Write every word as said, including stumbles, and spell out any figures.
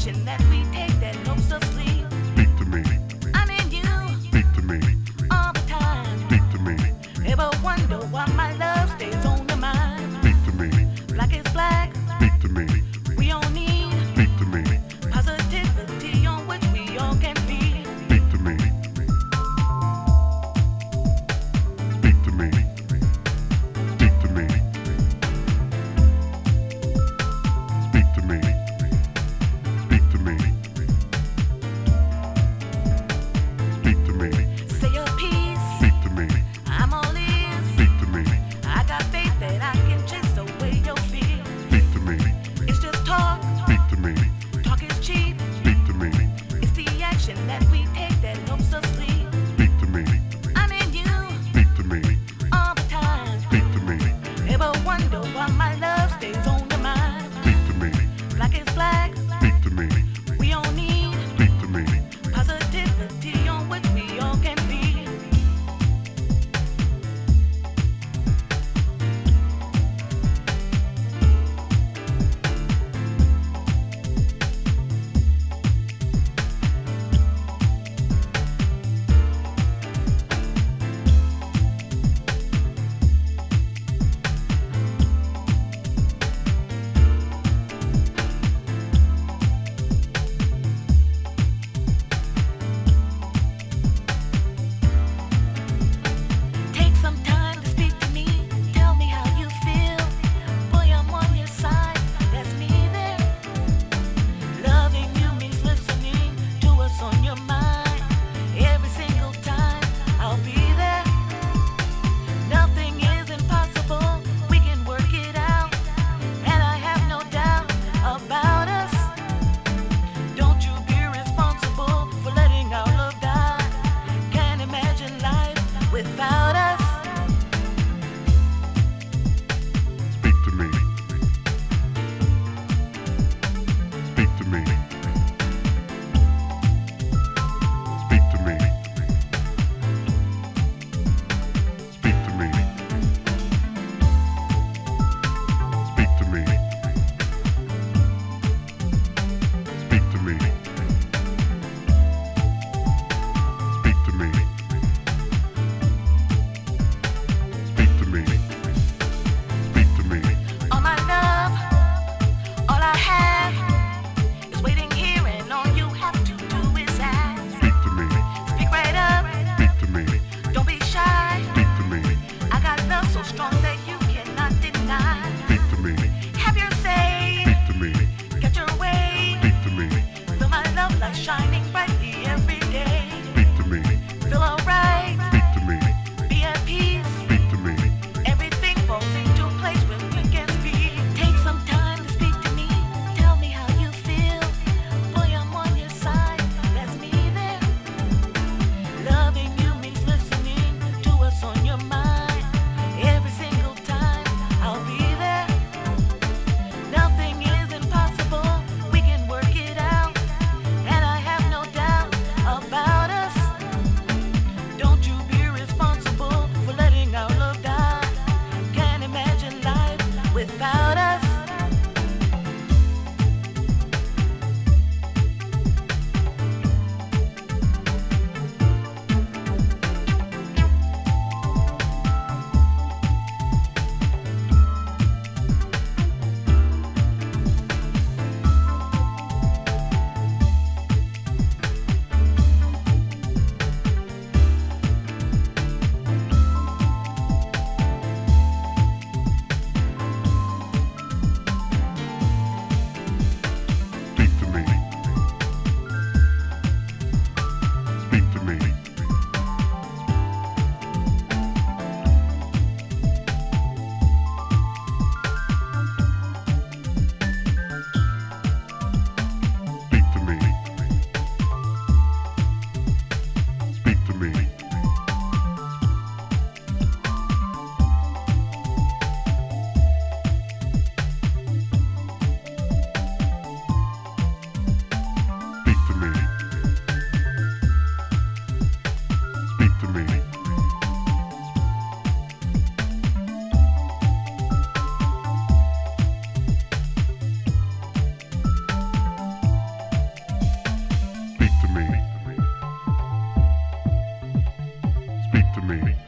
medication that we take that helps us sleep. Speak to me. I'm in you Speak to me. all the time. Speak to me. Ever wonder why my love stays on your mind? Speak to me. Black is black, Speak to me. we all need Speak to me. positivity on which we all can feed. Speak to me. Speak to me. Speak to me. Speak to me. Speak to me. me.